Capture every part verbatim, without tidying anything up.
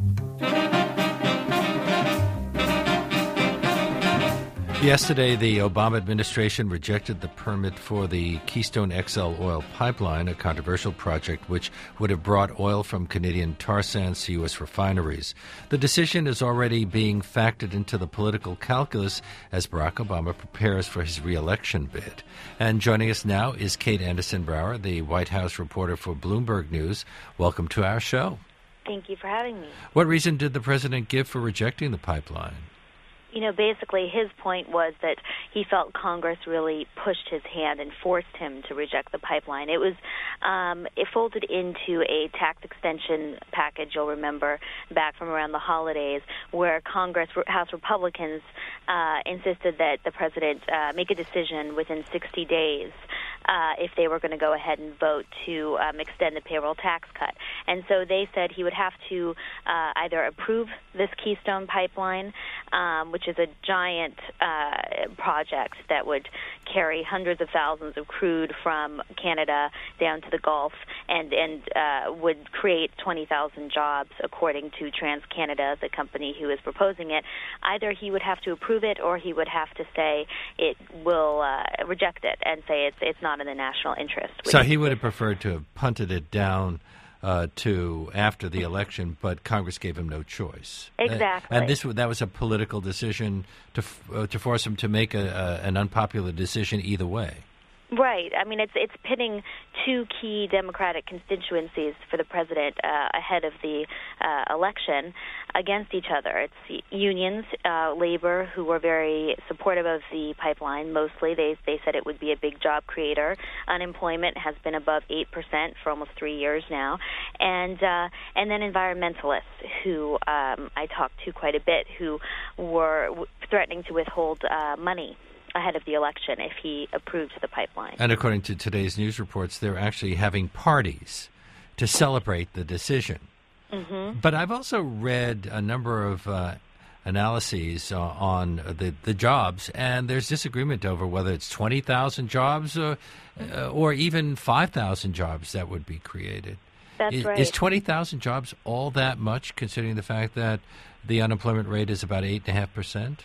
Yesterday, the Obama administration rejected the permit for the Keystone X L oil pipeline, a controversial project which would have brought oil from Canadian tar sands to U S refineries. The decision is already being factored into the political calculus as Barack Obama prepares for his re-election bid. And joining us now is Kate Anderson-Brower, the White House reporter for Bloomberg News. Welcome to our show. Thank you for having me. What reason did the president give for rejecting the pipeline? You know, basically his point was that he felt Congress really pushed his hand and forced him to reject the pipeline. It was um, it folded into a tax extension package, you'll remember, back from around the holidays, where Congress, House Republicans, uh, insisted that the president uh, make a decision within sixty days uh, if they were going to go ahead and vote to um, extend the payroll tax cut. And so they said he would have to uh, either approve this Keystone pipeline, um, which is a giant uh, project that would carry hundreds of thousands of crude from Canada down to the Gulf and, and uh, would create twenty thousand jobs, according to TransCanada, the company who is proposing it. Either he would have to approve it or he would have to say it will uh, reject it and say it's, it's not in the national interest. So he would have preferred to have punted it down Uh, to after the election, but Congress gave him no choice. Exactly. Uh, and this that was a political decision to uh, to force him to make a, a, an unpopular decision either way. Right. I mean, it's it's pitting two key Democratic constituencies for the president uh, ahead of the uh, election against each other. It's unions, uh, labor, who were very supportive of the pipeline. Mostly, they they said it would be a big job creator. Unemployment has been above eight percent for almost three years now, and uh, and then environmentalists, who um, I talked to quite a bit, who were w- threatening to withhold uh, money ahead of the election if he approved the pipeline. And according to today's news reports, they're actually having parties to celebrate the decision. Mm-hmm. But I've also read a number of uh, analyses uh, on the, the jobs, and there's disagreement over whether it's twenty thousand jobs or, uh, or even five thousand jobs that would be created. That's is, right. Is twenty thousand jobs all that much, considering the fact that the unemployment rate is about eight point five percent?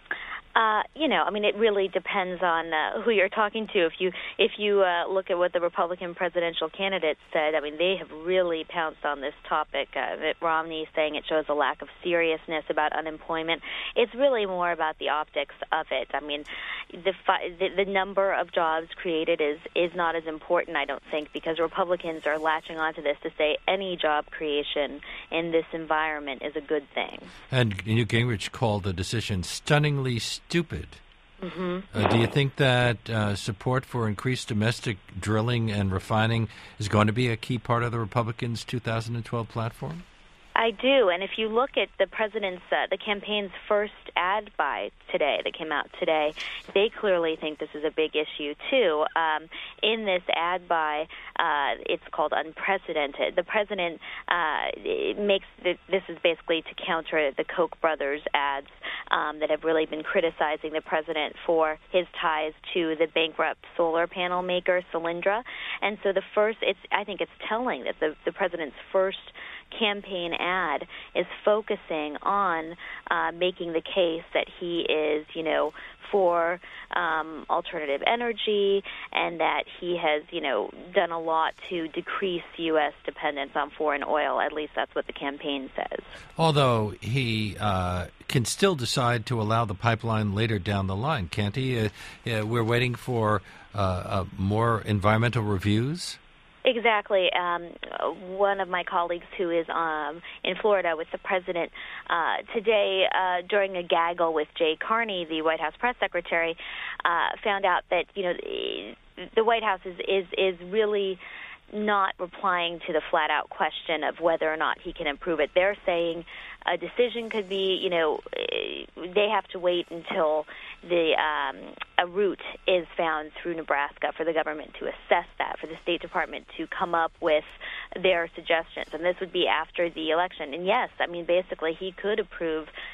Uh, you know, I mean, it really depends on uh, who you're talking to. If you if you uh, look at what the Republican presidential candidates said, I mean, they have really pounced on this topic. Uh, Mitt Romney saying it shows a lack of seriousness about unemployment. It's really more about the optics of it. I mean, the fi- the, the number of jobs created is, is not as important, I don't think, because Republicans are latching onto this to say any job creation in this environment is a good thing. And Newt Gingrich called the decision stunningly stupid. Mm-hmm. Uh, do you think that uh, support for increased domestic drilling and refining is going to be a key part of the Republicans' two thousand twelve platform? I do, and if you look at the president's, uh, the campaign's first ad buy today, that came out today, they clearly think this is a big issue, too. Um, in this ad buy, uh, it's called Unprecedented. The president uh, makes, the, this is basically to counter the Koch brothers ads um, that have really been criticizing the president for his ties to the bankrupt solar panel maker, Solyndra. And so the first, it's I think it's telling that the, the president's first campaign ad is focusing on uh, making the case that he is, you know, for um, alternative energy and that he has, you know, done a lot to decrease U S dependence on foreign oil. At least that's what the campaign says. Although he uh, can still decide to allow the pipeline later down the line, can't he? Uh, uh, we're waiting for uh, uh, more environmental reviews. Exactly. Um, one of my colleagues who is um, in Florida with the president uh, today, uh, during a gaggle with Jay Carney, the White House press secretary, uh, found out that, you know, the White House is, is, is really not replying to the flat-out question of whether or not he can improve it. They're saying a decision could be, you know, they have to wait until the um, a route is found through Nebraska for the government to assess that, for the State Department to come up with their suggestions. And this would be after the election. And yes, I mean, basically he could approve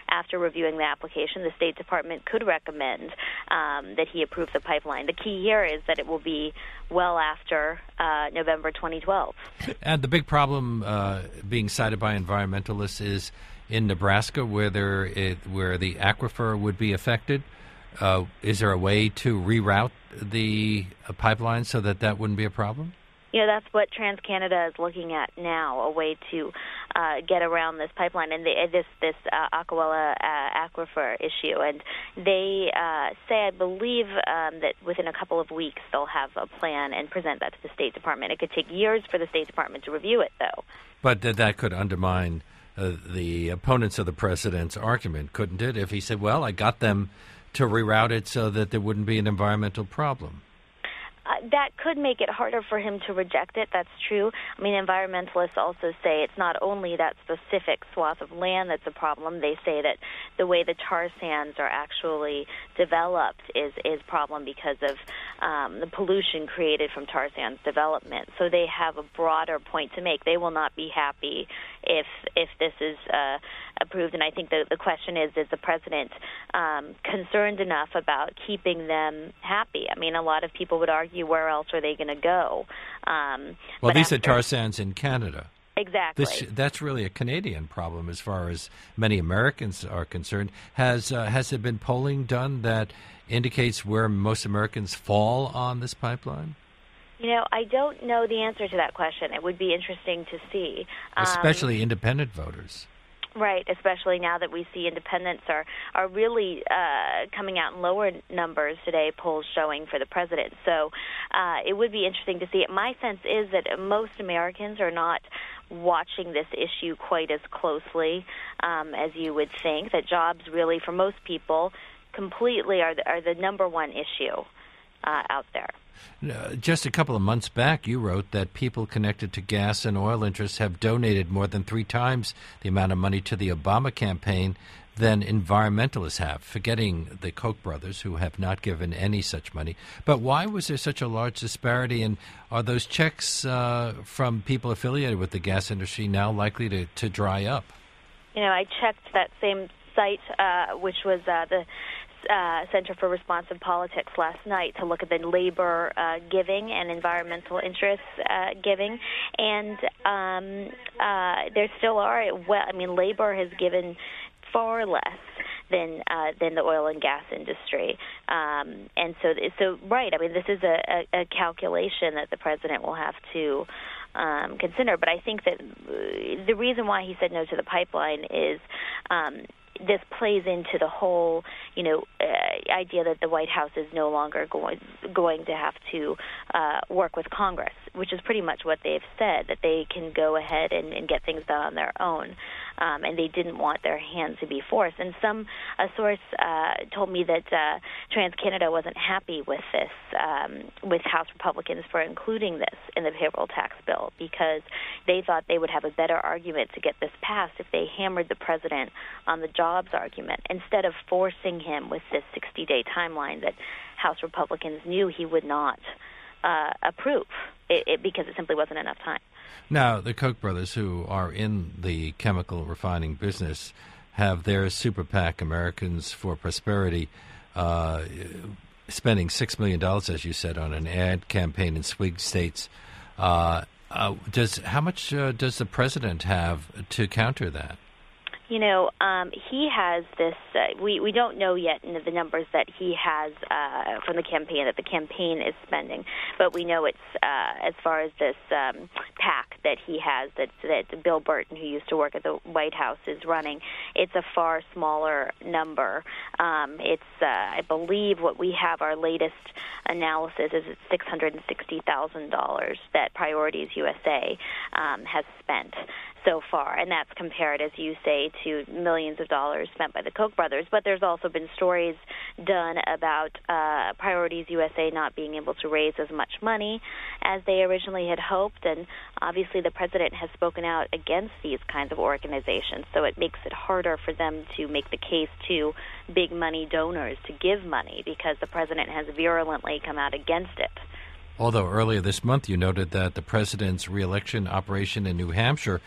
after reviewing the application, the State Department could recommend um, that he approve the pipeline. The key here is that it will be well after uh, November twenty twelve. And the big problem uh, being cited by environmentalists is in Nebraska, where there it, where the aquifer would be affected. Uh, is there a way to reroute the uh, pipeline so that that wouldn't be a problem? You know, that's what TransCanada is looking at now, a way to uh, get around this pipeline and the, this this uh, Aquila uh, aquifer issue. And they uh, say, I believe, um, that within a couple of weeks they'll have a plan and present that to the State Department. It could take years for the State Department to review it, though. But th- that could undermine uh, the opponents of the president's argument, couldn't it? If he said, well, I got them to reroute it so that there wouldn't be an environmental problem. Uh, that could make it harder for him to reject it. That's true. I mean, environmentalists also say it's not only that specific swath of land that's a problem. They say that the way the tar sands are actually developed is is problem because of um, the pollution created from tar sands development. So they have a broader point to make. They will not be happy if if this is uh, approved. And I think the the question is: is the president um, concerned enough about keeping them happy? I mean, a lot of people would argue, where else are they going to go? Um, well, these after, are tar sands in Canada. Exactly. This, that's really a Canadian problem as far as many Americans are concerned. Has uh, has there been polling done that indicates where most Americans fall on this pipeline? You know, I don't know the answer to that question. It would be interesting to see. Especially um, independent voters. Right, especially now that we see independents are, are really uh, coming out in lower numbers today, polls showing for the president. So uh, it would be interesting to see it. My sense is that most Americans are not watching this issue quite as closely um, as you would think, that jobs really, for most people, completely are the, are the number one issue uh, out there. Uh, just a couple of months back, you wrote that people connected to gas and oil interests have donated more than three times the amount of money to the Obama campaign than environmentalists have, forgetting the Koch brothers, who have not given any such money. But why was there such a large disparity, and are those checks uh, from people affiliated with the gas industry now likely to, to dry up? You know, I checked that same site, uh, which was uh, the Uh, Center for Responsive Politics last night, to look at the labor uh, giving and environmental interests uh, giving, and um, uh, there still are. Well, I mean, labor has given far less than uh, than the oil and gas industry, um, and so so right. I mean, this is a, a, a calculation that the president will have to um, consider. But I think that the reason why he said no to the pipeline is Um, this plays into the whole, you know, uh, idea that the White House is no longer going going to have to uh, work with Congress, which is pretty much what they've said, that they can go ahead and, and get things done on their own, um, and they didn't want their hands to be forced. And some a source uh, told me that uh, TransCanada wasn't happy with this, um, with House Republicans for including this in the payroll tax bill, because they thought they would have a better argument to get this passed if they hammered the president on the jobs argument instead of forcing him with this sixty-day timeline that House Republicans knew he would not uh, approve it, it, because it simply wasn't enough time. Now, the Koch brothers, who are in the chemical refining business, have their super PAC, Americans for Prosperity, uh, spending six million dollars, as you said, on an ad campaign in swing states. Uh, uh, does how much uh, does the president have to counter that? You know, um, he has this, uh, we, we don't know yet the numbers that he has uh, from the campaign, that the campaign is spending, but we know it's, uh, as far as this um, PAC that he has, that, that Bill Burton, who used to work at the White House, is running, it's a far smaller number. Um, it's, uh, I believe what we have, our latest analysis is it's six hundred sixty thousand dollars that Priorities U S A um, has spent so far, and that's compared, as you say, to millions of dollars spent by the Koch brothers. But there's also been stories done about uh, Priorities U S A not being able to raise as much money as they originally had hoped, and obviously the president has spoken out against these kinds of organizations, so it makes it harder for them to make the case to big money donors to give money, because the president has virulently come out against it. Although earlier this month you noted that the president's reelection operation in New Hampshire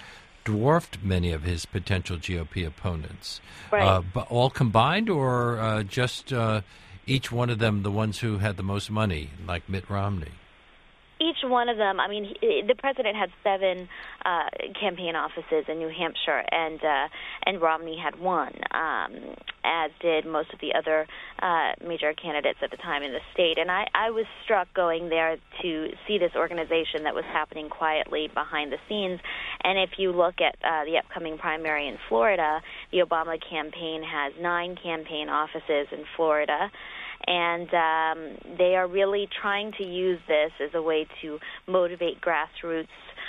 dwarfed many of his potential G O P opponents. Right. Uh, but all combined, or uh, just uh, each one of them, the ones who had the most money, like Mitt Romney? Each one of them, I mean, he, the president had seven uh, campaign offices in New Hampshire, and uh, and Romney had one, um, as did most of the other uh, major candidates at the time in the state. And I, I was struck going there to see this organization that was happening quietly behind the scenes. And if you look at uh, the upcoming primary in Florida, the Obama campaign has nine campaign offices in Florida. And um, they are really trying to use this as a way to motivate grassroots,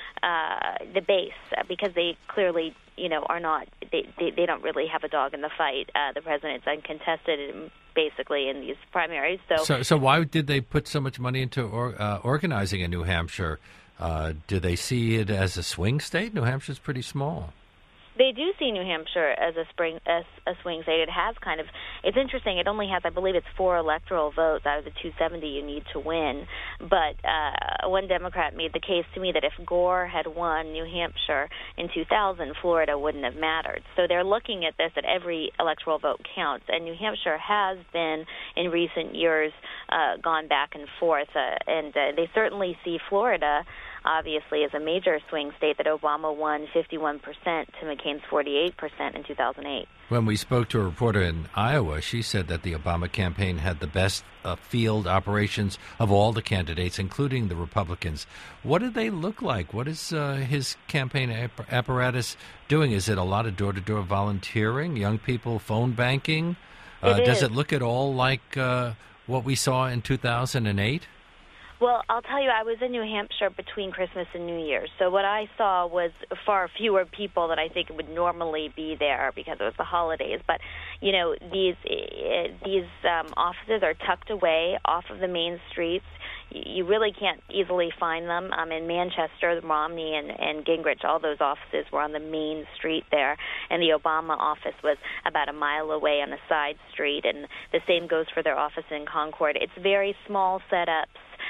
uh, the base, uh, because they clearly, you know, are not, they, they, they don't really have a dog in the fight. Uh, the president's uncontested in, basically in these primaries. So, so, so why did they put so much money into or, uh, organizing in New Hampshire? Uh, do they see it as a swing state? New Hampshire's pretty small. They do see New Hampshire as a spring as a swing state. It has kind of, it's interesting. It only has, I believe, it's four electoral votes out of the two seventy you need to win. But uh, one Democrat made the case to me that if Gore had won New Hampshire in two thousand, Florida wouldn't have mattered. So they're looking at this, that every electoral vote counts. And New Hampshire has been, in recent years, uh, gone back and forth. Uh, and uh, they certainly see Florida, obviously, as a major swing state, that Obama won fifty-one percent to McCain's forty-eight percent in two thousand eight. When we spoke to a reporter in Iowa, she said that the Obama campaign had the best uh, field operations of all the candidates, including the Republicans. What do they look like? What is uh, his campaign ap- apparatus doing? Is it a lot of door-to-door volunteering, young people phone banking? Uh, it does is. it look at all like uh, what we saw in two thousand eight? Well, I'll tell you, I was in New Hampshire between Christmas and New Year's, so what I saw was far fewer people than I think would normally be there because it was the holidays. But, you know, these these um, offices are tucked away off of the main streets. You really can't easily find them. Um, in Manchester, Romney and, and Gingrich, all those offices were on the main street there, and the Obama office was about a mile away on a side street, and the same goes for their office in Concord. It's very small setups.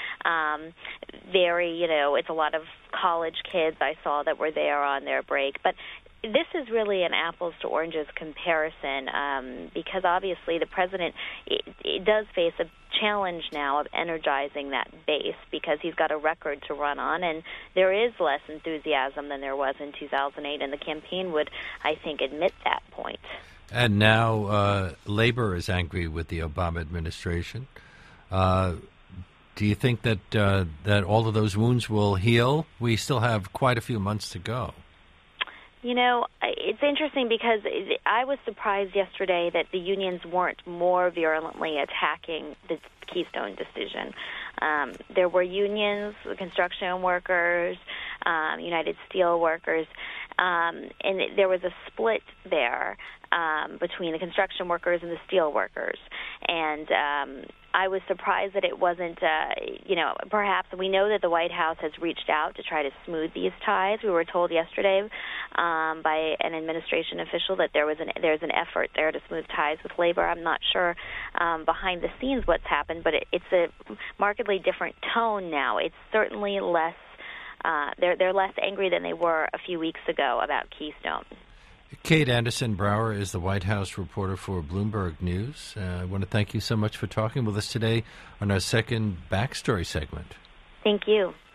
Um, very, you know, it's a lot of college kids I saw that were there on their break. But this is really an apples to oranges comparison um, because obviously the president it, it does face a challenge now of energizing that base because he's got a record to run on, and there is less enthusiasm than there was in two thousand eight, and the campaign would, I think, admit that point. And now uh, labor is angry with the Obama administration. Uh, do you think that uh, that all of those wounds will heal? We still have quite a few months to go. You know, it's interesting because I was surprised yesterday that the unions weren't more virulently attacking the Keystone decision. Um, there were unions, construction workers, um, United Steel workers, um, and there was a split there um, between the construction workers and the steel workers. And um, I was surprised that it wasn't, uh, you know, perhaps we know that the White House has reached out to try to smooth these ties. We were told yesterday um, by an administration official that there was an there's an effort there to smooth ties with labor. I'm not sure um, behind the scenes what's happened, but it, it's a markedly different tone now. It's certainly less. Uh, they're they're less angry than they were a few weeks ago about Keystone. Kate Anderson Brower is the White House reporter for Bloomberg News. Uh, I want to thank you so much for talking with us today on our second Backstory segment. Thank you.